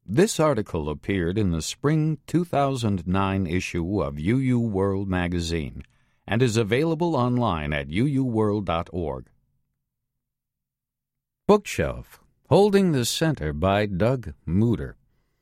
This article appeared in the spring 2009 issue of UU World magazine and is available online at uuworld.org. Bookshelf, Holding the Center by Doug Mooder.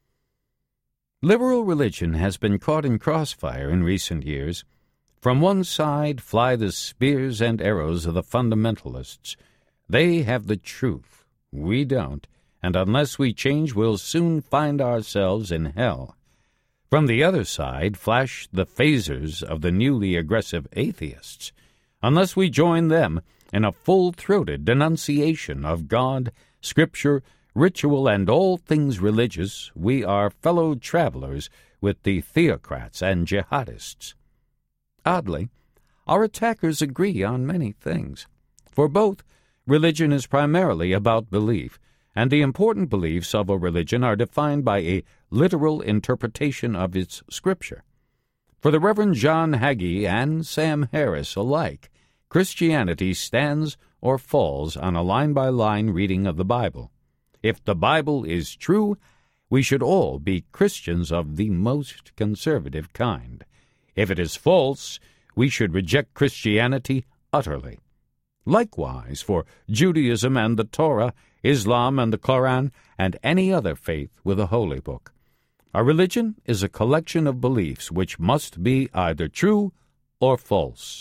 Liberal religion has been caught in crossfire in recent years. From one side fly the spears and arrows of the fundamentalists. They have the truth. We don't, and unless we change, we'll soon find ourselves in hell. From the other side flash the phasers of the newly aggressive atheists. Unless we join them in a full-throated denunciation of God, Scripture, ritual, and all things religious, we are fellow travelers with the theocrats and jihadists. Oddly, our attackers agree on many things. For both, religion is primarily about belief, and the important beliefs of a religion are defined by a literal interpretation of its scripture. For the Reverend John Hagee and Sam Harris alike, Christianity stands or falls on a line-by-line reading of the Bible. If the Bible is true, we should all be Christians of the most conservative kind. If it is false, we should reject Christianity utterly. Likewise, for Judaism and the Torah, Islam and the Quran, and any other faith with a holy book. A religion is a collection of beliefs which must be either true or false.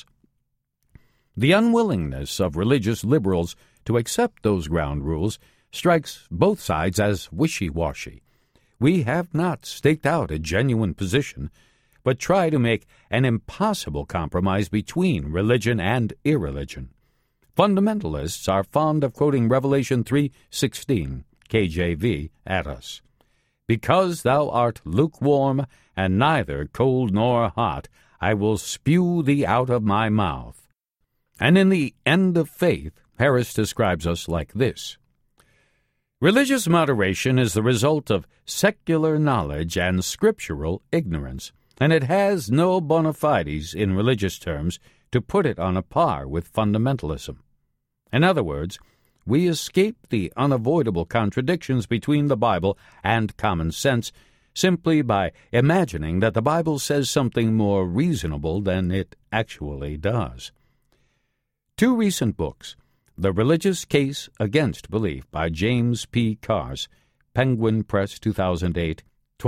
The unwillingness of religious liberals to accept those ground rules strikes both sides as wishy-washy. We have not staked out a genuine position, but try to make an impossible compromise between religion and irreligion. Fundamentalists are fond of quoting Revelation 3:16, KJV, at us. Because thou art lukewarm, and neither cold nor hot, I will spew thee out of my mouth. And in the End of Faith, Harris describes us like this: religious moderation is the result of secular knowledge and scriptural ignorance, and it has no bona fides in religious terms to put it on a par with fundamentalism. In other words, we escape the unavoidable contradictions between the Bible and common sense simply by imagining that the Bible says something more reasonable than it actually does. Two recent books, The Religious Case Against Belief by James P. Carse, Penguin Press, 2008,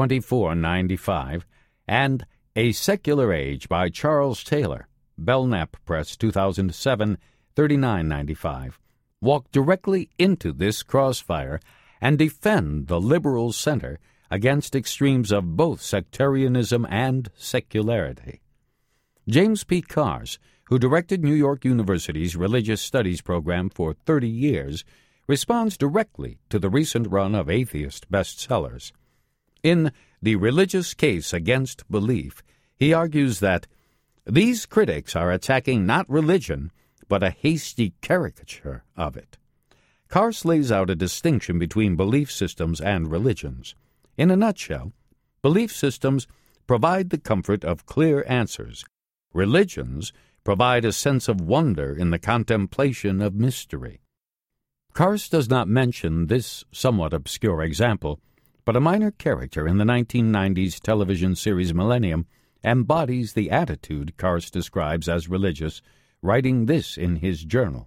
2495, and A Secular Age by Charles Taylor, Belknap Press, 2007, 3995, walk directly into this crossfire and defend the liberal center against extremes of both sectarianism and secularity. James P. Carse, who directed New York University's Religious Studies program for 30 years, responds directly to the recent run of atheist bestsellers. In The Religious Case Against Belief, he argues that these critics are attacking not religion, but a hasty caricature of it. Carse lays out a distinction between belief systems and religions. In a nutshell, belief systems provide the comfort of clear answers. Religions provide a sense of wonder in the contemplation of mystery. Carse does not mention this somewhat obscure example, but a minor character in the 1990s television series Millennium embodies the attitude Carse describes as religious, writing this in his journal: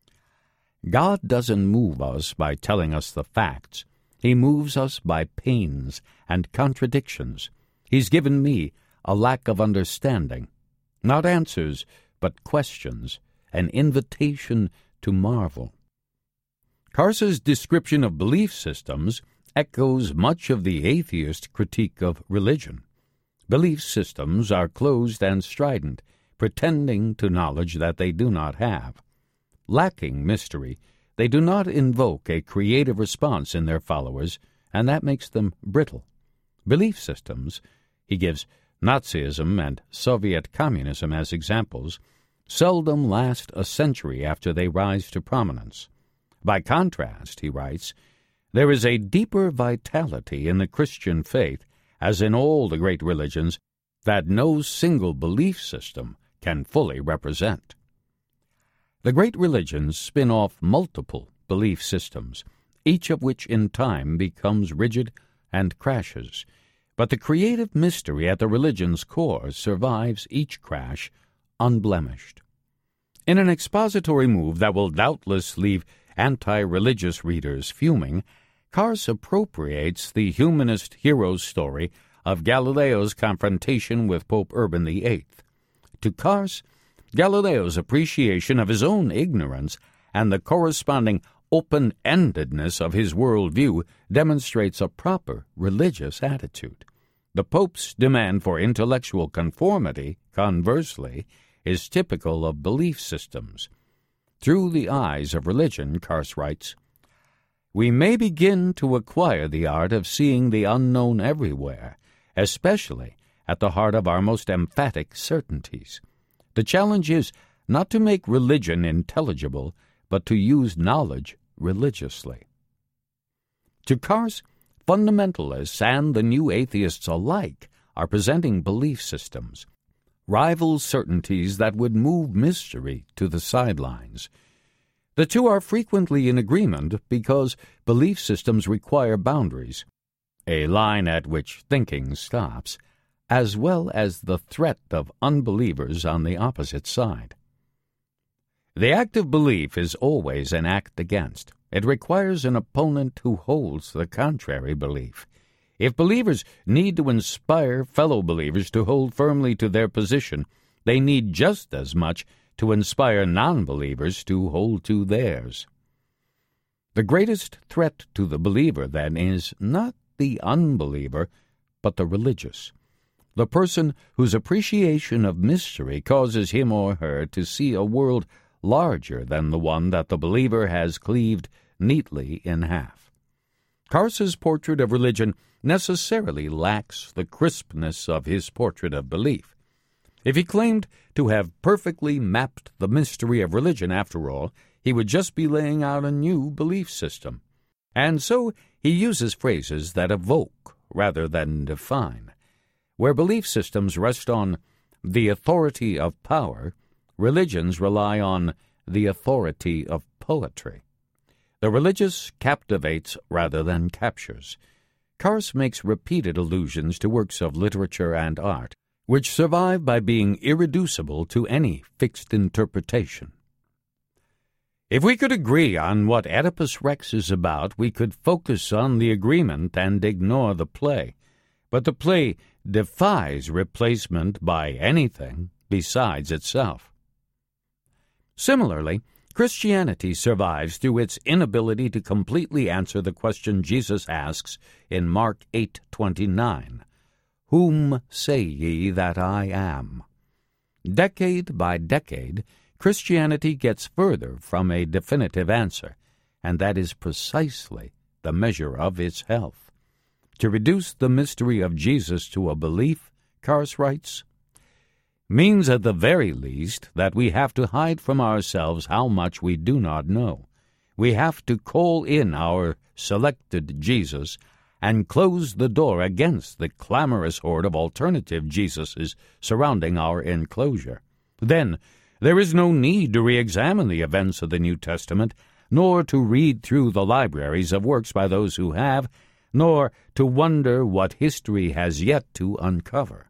God doesn't move us by telling us the facts. He moves us by pains and contradictions. He's given me a lack of understanding, not answers, but questions, an invitation to marvel. Carse's description of belief systems echoes much of the atheist critique of religion. Belief systems are closed and strident, pretending to knowledge that they do not have. Lacking mystery, they do not invoke a creative response in their followers, and that makes them brittle. Belief systems, he gives Nazism and Soviet communism as examples, seldom last a century after they rise to prominence. By contrast, he writes, there is a deeper vitality in the Christian faith, as in all the great religions, that no single belief system can fully represent. The great religions spin off multiple belief systems, each of which in time becomes rigid and crashes, but the creative mystery at the religion's core survives each crash unblemished. In an expository move that will doubtless leave anti-religious readers fuming, Karst appropriates the humanist hero's story of Galileo's confrontation with Pope Urban VIII. To Karst, Galileo's appreciation of his own ignorance and the corresponding open-endedness of his worldview demonstrates a proper religious attitude. The Pope's demand for intellectual conformity, conversely, is typical of belief systems. Through the eyes of religion, Karst writes, "We may begin to acquire the art of seeing the unknown everywhere, especially at the heart of our most emphatic certainties. The challenge is not to make religion intelligible, but to use knowledge religiously." To Karst, fundamentalists and the new atheists alike are presenting belief systems, rival certainties that would move mystery to the sidelines. The two are frequently in agreement because belief systems require boundaries, a line at which thinking stops, as well as the threat of unbelievers on the opposite side. The act of belief is always an act against. It requires an opponent who holds the contrary belief. If believers need to inspire fellow believers to hold firmly to their position, they need just as much to inspire non-believers to hold to theirs. The greatest threat to the believer, then, is not the unbeliever, but the religious, the person whose appreciation of mystery causes him or her to see a world larger than the one that the believer has cleaved neatly in half. Karst's portrait of religion necessarily lacks the crispness of his portrait of belief. If he claimed to have perfectly mapped the mystery of religion, after all, he would just be laying out a new belief system. And so he uses phrases that evoke rather than define. Where belief systems rest on the authority of power, religions rely on the authority of poetry. The religious captivates rather than captures. Karst makes repeated allusions to works of literature and art, which survive by being irreducible to any fixed interpretation. If we could agree on what Oedipus Rex is about, we could focus on the agreement and ignore the play. But the play defies replacement by anything besides itself. Similarly, Christianity survives through its inability to completely answer the question Jesus asks in Mark 8:29, "Whom say ye that I am?" Decade by decade, Christianity gets further from a definitive answer, and that is precisely the measure of its health. To reduce the mystery of Jesus to a belief, Karst writes, means at the very least that we have to hide from ourselves how much we do not know. We have to call in our selected Jesus and close the door against the clamorous horde of alternative Jesuses surrounding our enclosure. Then there is no need to re-examine the events of the New Testament, nor to read through the libraries of works by those who have, nor to wonder what history has yet to uncover.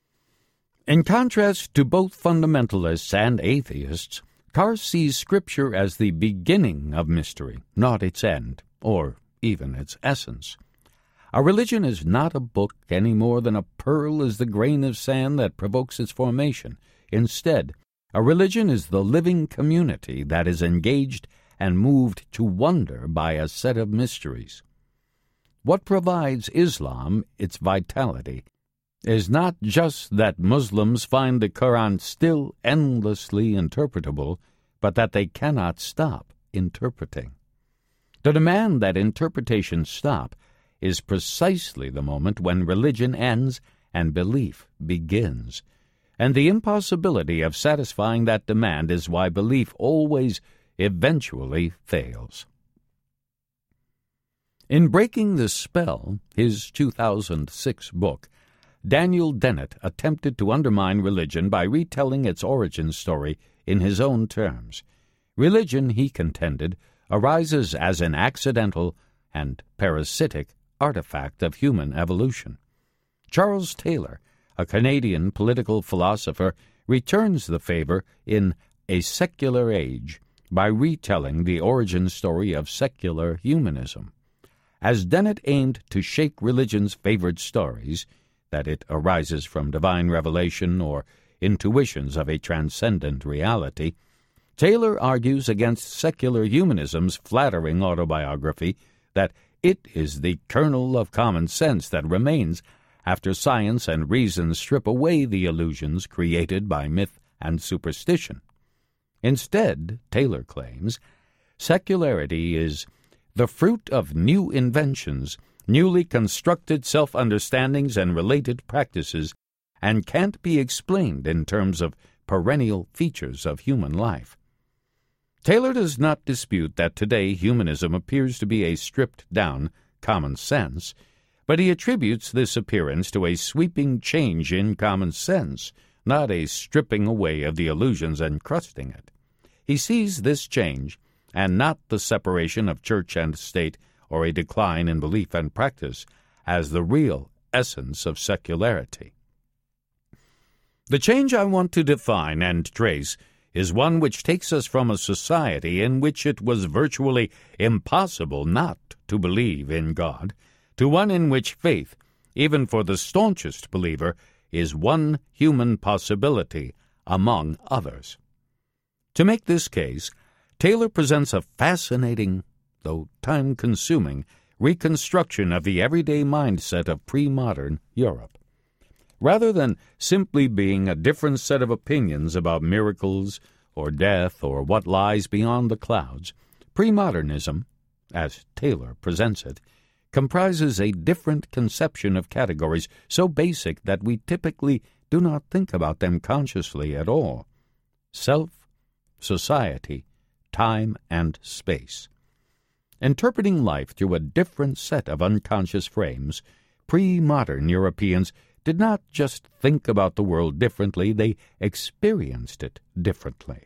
In contrast to both fundamentalists and atheists, Karst sees Scripture as the beginning of mystery, not its end, or even its essence. A religion is not a book any more than a pearl is the grain of sand that provokes its formation. Instead, a religion is the living community that is engaged and moved to wonder by a set of mysteries. What provides Islam its vitality is not just that Muslims find the Quran still endlessly interpretable, but that they cannot stop interpreting. The demand that interpretation stop is precisely the moment when religion ends and belief begins, and the impossibility of satisfying that demand is why belief always eventually fails. In Breaking the Spell, his 2006 book, Daniel Dennett attempted to undermine religion by retelling its origin story in his own terms. Religion, he contended, arises as an accidental and parasitic artifact of human evolution. Charles Taylor, a Canadian political philosopher, returns the favor in A Secular Age by retelling the origin story of secular humanism. As Dennett aimed to shake religion's favored stories, that it arises from divine revelation or intuitions of a transcendent reality, Taylor argues against secular humanism's flattering autobiography that it is the kernel of common sense that remains after science and reason strip away the illusions created by myth and superstition. Instead, Taylor claims, secularity is the fruit of new inventions, newly constructed self-understandings and related practices, and can't be explained in terms of perennial features of human life. Taylor does not dispute that today humanism appears to be a stripped-down common sense, but he attributes this appearance to a sweeping change in common sense, not a stripping away of the illusions encrusting it. He sees this change, and not the separation of church and state or a decline in belief and practice, as the real essence of secularity. The change I want to define and trace is one which takes us from a society in which it was virtually impossible not to believe in God, to one in which faith, even for the staunchest believer, is one human possibility among others. To make this case, Taylor presents a fascinating, though time-consuming, reconstruction of the everyday mindset of pre-modern Europe. Rather than simply being a different set of opinions about miracles or death or what lies beyond the clouds, pre-modernism, as Taylor presents it, comprises a different conception of categories so basic that we typically do not think about them consciously at all: self, society, time, and space. Interpreting life through a different set of unconscious frames, pre-modern Europeans did not just think about the world differently, they experienced it differently.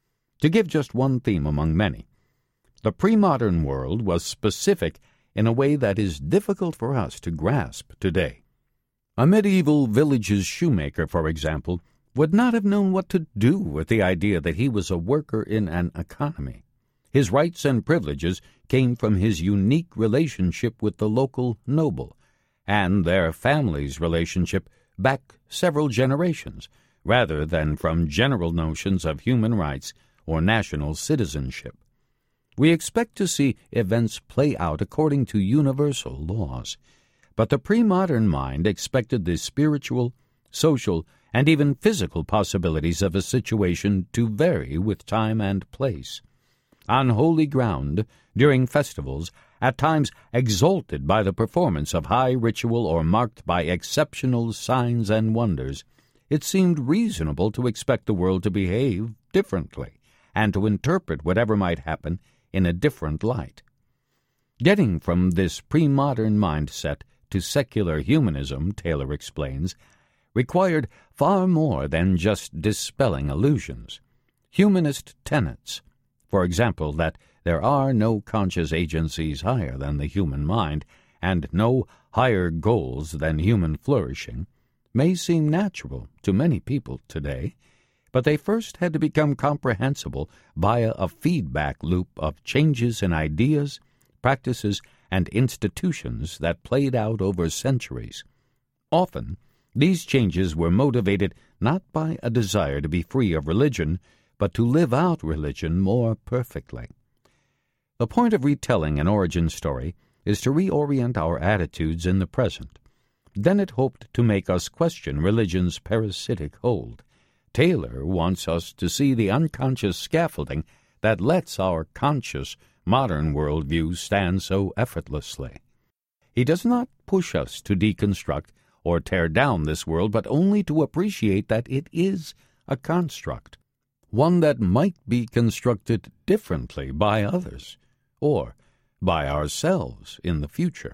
To give just one theme among many, the pre-modern world was specific in a way that is difficult for us to grasp today. A medieval village's shoemaker, for example, would not have known what to do with the idea that he was a worker in an economy. His rights and privileges came from his unique relationship with the local noble, and their family's relationship back several generations, rather than from general notions of human rights or national citizenship. We expect to see events play out according to universal laws, but the pre-modern mind expected the spiritual, social, and even physical possibilities of a situation to vary with time and place. On holy ground, during festivals, at times exalted by the performance of high ritual or marked by exceptional signs and wonders, it seemed reasonable to expect the world to behave differently and to interpret whatever might happen in a different light. Getting from this pre-modern mindset to secular humanism, Taylor explains, required far more than just dispelling illusions. Humanist tenets, for example, that there are no conscious agencies higher than the human mind and no higher goals than human flourishing, may seem natural to many people today, but they first had to become comprehensible via a feedback loop of changes in ideas, practices, and institutions that played out over centuries. Often, these changes were motivated not by a desire to be free of religion, but to live out religion more perfectly. The point of retelling an origin story is to reorient our attitudes in the present. Dennett hoped to make us question religion's parasitic hold. Taylor wants us to see the unconscious scaffolding that lets our conscious modern worldview stand so effortlessly. He does not push us to deconstruct or tear down this world, but only to appreciate that it is a construct, one that might be constructed differently by others, or by ourselves in the future.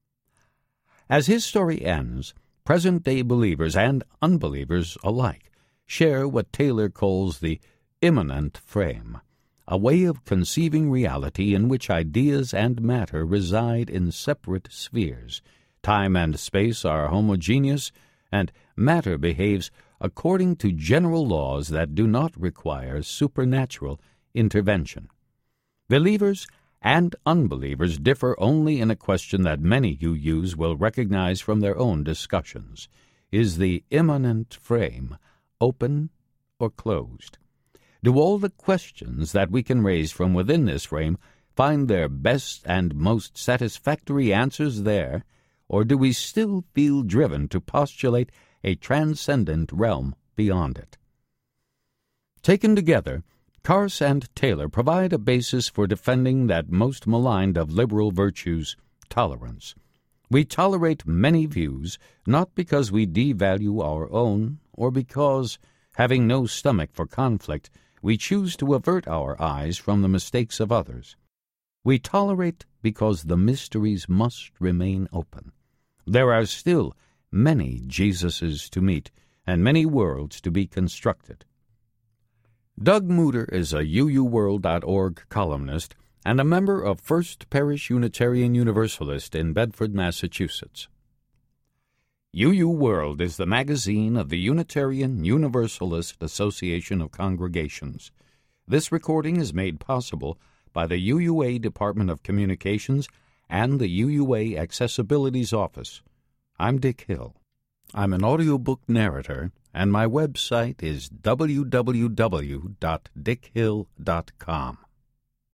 As his story ends, present-day believers and unbelievers alike share what Taylor calls the immanent frame, a way of conceiving reality in which ideas and matter reside in separate spheres. Time and space are homogeneous, and matter behaves according to general laws that do not require supernatural intervention. Believers and unbelievers differ only in a question that many UUs will recognize from their own discussions. Is the immanent frame open or closed? Do all the questions that we can raise from within this frame find their best and most satisfactory answers there, or do we still feel driven to postulate a transcendent realm beyond it? Taken together, Carse and Taylor provide a basis for defending that most maligned of liberal virtues, tolerance. We tolerate many views, not because we devalue our own, or because, having no stomach for conflict, we choose to avert our eyes from the mistakes of others. We tolerate because the mysteries must remain open. There are still many Jesuses to meet, and many worlds to be constructed. Doug Mooter is a UUWorld.org columnist and a member of First Parish Unitarian Universalist in Bedford, Massachusetts. UU World is the magazine of the Unitarian Universalist Association of Congregations. This recording is made possible by the UUA Department of Communications and the UUA Accessibilities Office. I'm Dick Hill. I'm an audiobook narrator, and my website is www.dickhill.com.